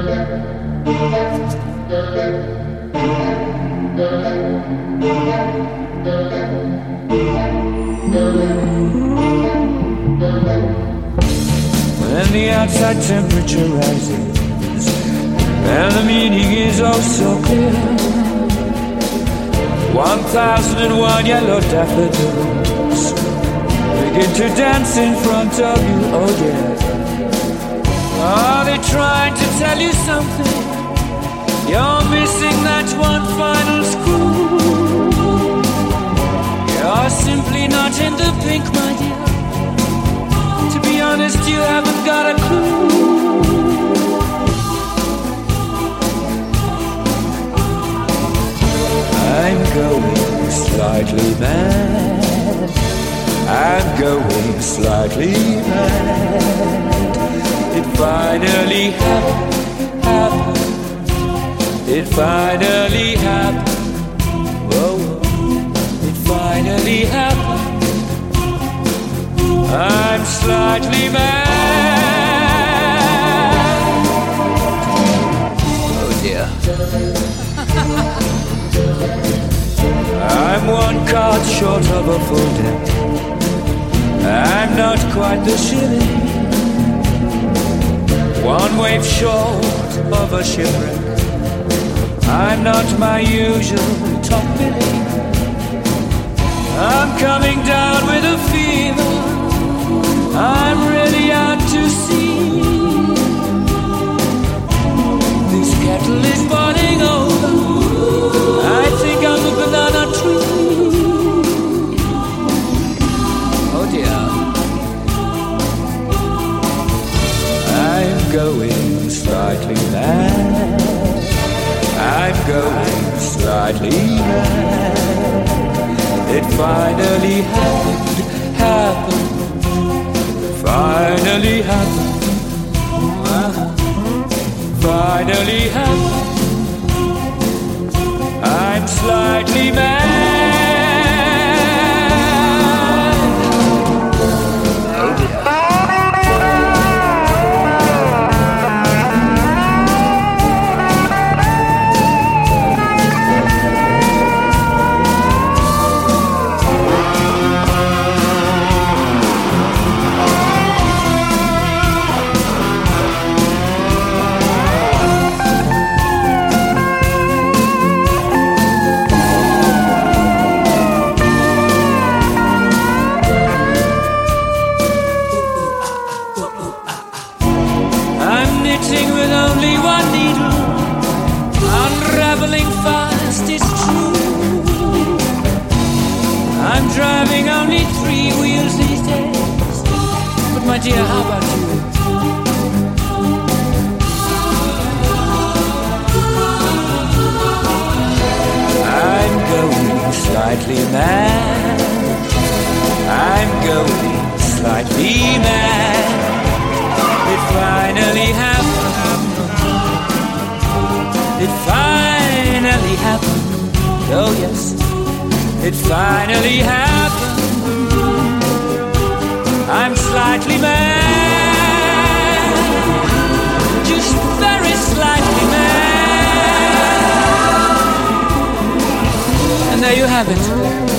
When the outside temperature rises and the meaning is oh so clear, 1001 yellow daffodils begin to dance in front of you, oh dear. Are they trying to tell you something? You're missing that one final screw. You're simply not in the pink, my dear. To be honest, you haven't got a clue. I'm going slightly mad. I'm going slightly mad. It finally happened. It finally happened. Whoa, it finally happened. I'm slightly mad. Oh dear. I'm one card short of a full deck. I'm not quite the shilling. One wave short of a shipwreck. I'm not my usual top billing. I'm coming down with a fever. I'm really out to sea. This kettle is boiling over. I think I'm a banana tree. Oh dear. I'm going slightly mad. I'm going slightly mad. It finally happened. Finally happened. Finally happened. I'm slightly mad. With only one needle, unraveling fast, it's true. I'm driving only 3 wheels these days. But my dear, how about you? I'm going slightly mad. I'm going slightly mad. It finally happened. It finally happened. Oh yes, it finally happened. I'm slightly mad. Just very slightly mad. And there you have it.